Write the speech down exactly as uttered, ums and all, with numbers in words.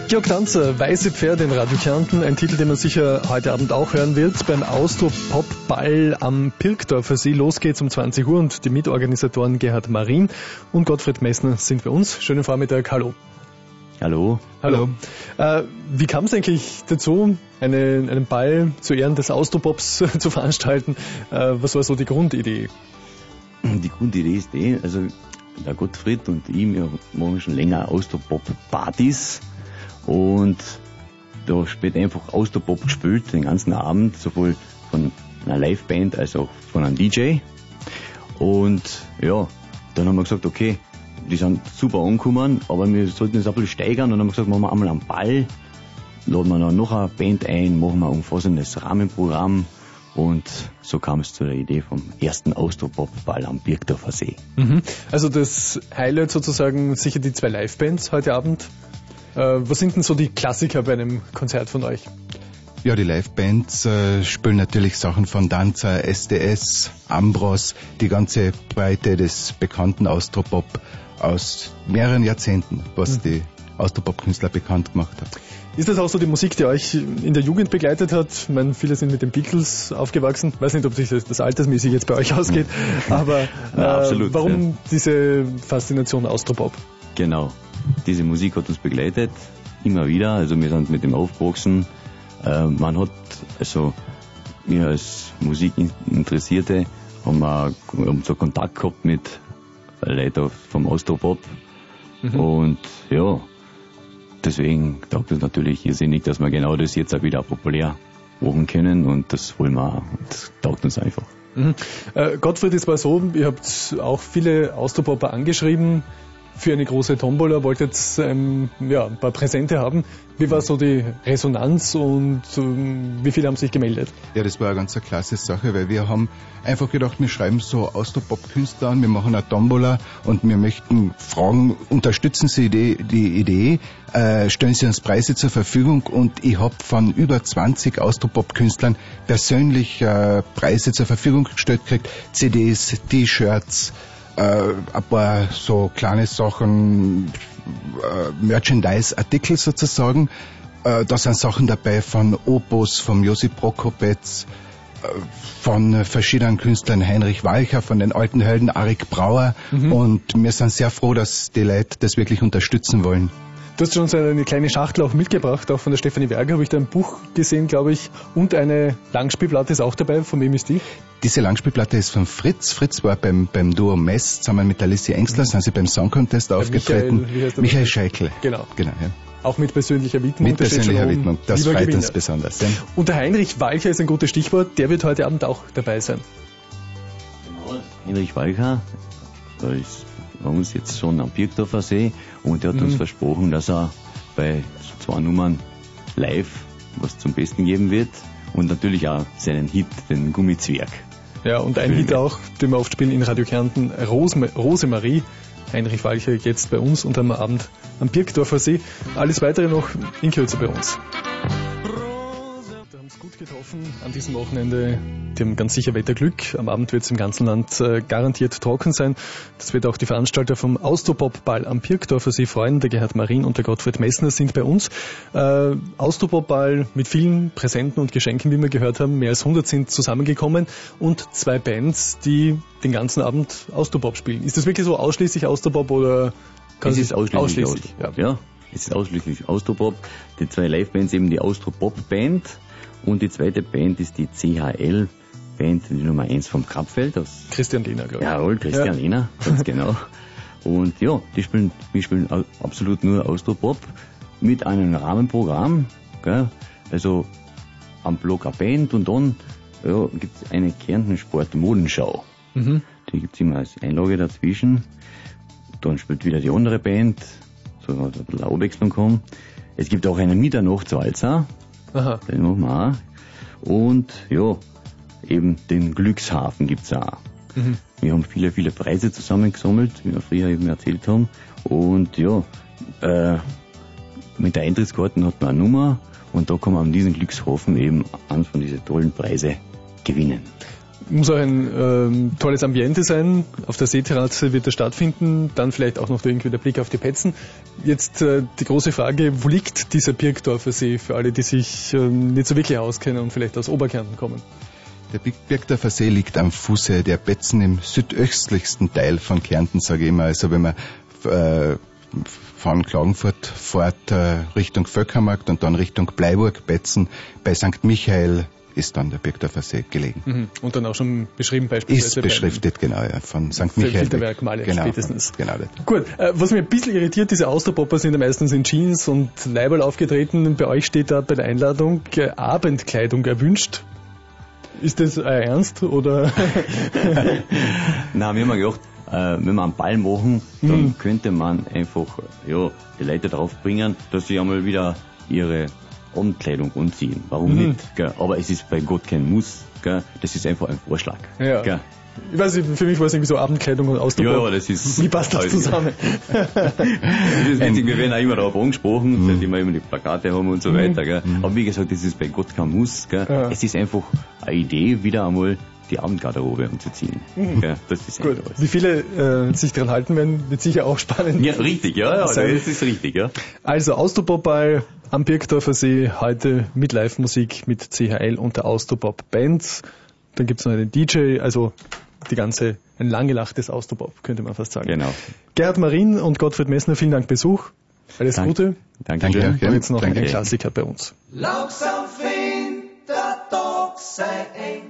Georg Danzer, Weiße Pferde in Radio Kärnten, ein Titel, den man sicher heute Abend auch hören wird, beim Austro-Pop-Ball am Pirkdorfer See. Los geht's um zwanzig Uhr und die Mitorganisatoren Gerhard Marin und Gottfried Messner sind bei uns. Schönen Vormittag, hallo. Hallo. Hallo. Äh, wie kam es eigentlich dazu, eine, einen Ball zu Ehren des Austropops zu veranstalten? Äh, was war so die Grundidee? Die Grundidee ist die, also der Gottfried und ich, wir machen schon länger Austropop-Partys und da wird einfach Austropop gespielt den ganzen Abend, sowohl von einer Liveband als auch von einem D J. Und ja, dann haben wir gesagt, okay, die sind super angekommen, aber wir sollten das ein bisschen steigern und dann haben wir gesagt, machen wir einmal einen Ball, laden wir dann noch eine Band ein, machen wir ein umfassendes Rahmenprogramm. Und so kam es zu der Idee vom ersten Austropop-Ball am Pirkdorfer See. Mhm. Also das Highlight sozusagen sicher die zwei Livebands heute Abend. Äh, was sind denn so die Klassiker bei einem Konzert von euch? Ja, die Livebands äh, spielen natürlich Sachen von Danzer, S D S, Ambros, die ganze Breite des bekannten Austropop aus mehreren Jahrzehnten, was mhm. die Austropop-Künstler bekannt gemacht hat. Ist das auch so die Musik, die euch in der Jugend begleitet hat? Ich meine, viele sind mit den Beatles aufgewachsen. Ich weiß nicht, ob sich das, das altersmäßig jetzt bei euch ausgeht, aber ja, äh, absolut, warum ja. diese Faszination Austropop? Genau, diese Musik hat uns begleitet, immer wieder. Also wir sind mit dem aufgewachsen. Äh, man hat, also wir als Musikinteressierte haben wir haben so Kontakt gehabt mit Leuten vom Austropop. Mhm. Und ja, deswegen taugt es natürlich irrsinnig, dass wir genau das jetzt auch wieder populär machen können und das wollen wir auch. Das taugt uns einfach. Mhm. Äh, Gottfried, es war so, ihr habt auch viele Austropopper angeschrieben für eine große Tombola, wolltet ähm, ja, ein paar Präsente haben. Wie war so die Resonanz und ähm, wie viele haben sich gemeldet? Ja, das war eine ganz eine klasse Sache, weil wir haben einfach gedacht, wir schreiben so Austropop-Künstler an, wir machen eine Tombola und wir möchten fragen, unterstützen Sie die, die Idee, äh, stellen Sie uns Preise zur Verfügung und ich habe von über zwanzig Austropop-Künstlern persönlich äh, Preise zur Verfügung gestellt gekriegt, C Ds, T-Shirts, Äh, ein paar so kleine Sachen, äh, Merchandise-Artikel sozusagen. Äh, da sind Sachen dabei von Opus, von Josip Prokopetz, äh, von verschiedenen Künstlern, Heinrich Walcher, von den alten Helden, Arik Brauer. Mhm. Und wir sind sehr froh, dass die Leute das wirklich unterstützen wollen. Du hast schon so eine kleine Schachtel auch mitgebracht, auch von der Stefanie Werger, habe ich da ein Buch gesehen, glaube ich. Und eine Langspielplatte ist auch dabei. Von wem ist die? Diese Langspielplatte ist von Fritz. Fritz war beim, beim Duo Mess zusammen mit Alicia Engstler, sind sie beim Song Contest aufgetreten. Michael, wie heißt der Michael Scheikel. Genau. genau ja. Auch mit persönlicher Widmung. Mit persönlicher Widmung, das freut Gewinner. uns besonders. Ja. Und der Heinrich Walcher ist ein gutes Stichwort, der wird heute Abend auch dabei sein. Genau, Heinrich Walcher, da ist bei uns jetzt schon am Pirkdorfer See und der hat mhm. uns versprochen, dass er bei zwei Nummern live was zum Besten geben wird und natürlich auch seinen Hit, den Gummizwerg. Ja, und ein Hit auch, den wir oft spielen in Radio Kärnten, Rose, Rosemarie. Heinrich Walcher jetzt bei uns und am Abend am Pirkdorfer See. Alles weitere noch in Kürze bei uns. Wir haben es gut getroffen an diesem Wochenende. Die haben ganz sicher Wetterglück. Am Abend wird es im ganzen Land äh, garantiert trocken sein. Das wird auch die Veranstalter vom Austropop-Ball am Pirkdorfer See freuen. Der Gerhard Marin und der Gottfried Messner sind bei uns. Äh, Austropop-Ball mit vielen Präsenten und Geschenken, wie wir gehört haben. Mehr als hundert sind zusammengekommen und zwei Bands, die den ganzen Abend Austropop spielen. Ist das wirklich so ausschließlich Austropop oder kann es ist ausschließlich, ausschließlich Austropop, ja. ja. Es ist ausschließlich Austropop. Die zwei Live-Bands eben die Austropop-Band und die zweite Band ist die C H L-Band, die Nummer eins vom Krapfeld. Aus Christian Lehner, glaube ich. Jawohl, Christian ja. Lehner, ganz genau. Und ja, die spielen, wir spielen absolut nur Austropop mit einem Rahmenprogramm. Gell? Also am Block eine Band und dann ja, gibt es eine Kärnten-Sport-Modenschau. Mhm. Die gibt es immer als Einlage dazwischen. Dann spielt wieder die andere Band, so dass ein bisschen Abwechslung kommt. Es gibt auch einen Mitternachtswalzer. Aha. Den machen wir auch. Und ja, eben den Glückshafen gibt's auch. Mhm. Wir haben viele, viele Preise zusammengesammelt, wie wir früher eben erzählt haben. Und ja, äh, mit der Eintrittskarten hat man eine Nummer und da kann man an diesem Glückshafen eben eines von diesen tollen Preise gewinnen. Muss auch ein ähm, tolles Ambiente sein. Auf der Seeterrasse wird er stattfinden. Dann vielleicht auch noch irgendwie der Blick auf die Petzen. Jetzt äh, die große Frage, wo liegt dieser Birkdorfer See für alle, die sich äh, nicht so wirklich auskennen und vielleicht aus Oberkärnten kommen? Der Birkdorfer See liegt am Fuße der Betzen im südöstlichsten Teil von Kärnten, sage ich immer. Also wenn man äh, von Klagenfurt fährt äh, Richtung Völkermarkt und dann Richtung Bleiburg, Betzen, bei Sankt Michael ist dann der Birkdorfer See gelegen. Mhm. Und dann auch schon beschrieben beispielsweise. Ist beschriftet, genau, ja, von Sankt Michael. Filterwerkmale genau, spätestens. Genau. Gut, äh, was mich ein bisschen irritiert, diese Austropopper sind ja meistens in Jeans und Leiberl aufgetreten. Bei euch steht da bei der Einladung äh, Abendkleidung erwünscht. Ist das euer Ernst, oder? Nein, wir haben gedacht, äh, wenn wir einen Ball machen, dann Mhm. könnte man einfach ja, die Leute darauf bringen, dass sie einmal wieder ihre Abendkleidung anziehen. Warum Mhm. nicht? Gell? Aber es ist bei Gott kein Muss. Gell? Das ist einfach ein Vorschlag. Ja. Gell? Ich weiß nicht, für mich war es irgendwie so Abendkleidung und Austropop. Ja, ja, das ist... Wie passt das zusammen? Das ist witzig, wir werden auch immer darauf angesprochen, Mhm. seitdem wir immer die Plakate haben und so weiter. Gell? Aber wie gesagt, das ist bei Gott kein Muss. Gell? Ja. Es ist einfach eine Idee, wieder einmal die Abendgarderobe anzuziehen. Mhm. Gell? Das ist Gut, einfach alles. wie viele äh, sich daran halten werden, wird sicher auch spannend. Ja, richtig, ja, ja, das sein. ist richtig, ja. Also Austropop-Ball am Birkdorfer See, heute mit Live-Musik mit C H L und der Austropop-Band. Dann gibt's noch einen D J, also die ganze, ein langgelachtes Austropop, könnte man fast sagen. Genau. Gerhard Marin und Gottfried Messner, vielen Dank Besuch. Alles Dank- Gute. Danke Danke. schön. Und jetzt noch Danke. ein Klassiker bei uns. Langsam vinterdag seg eng.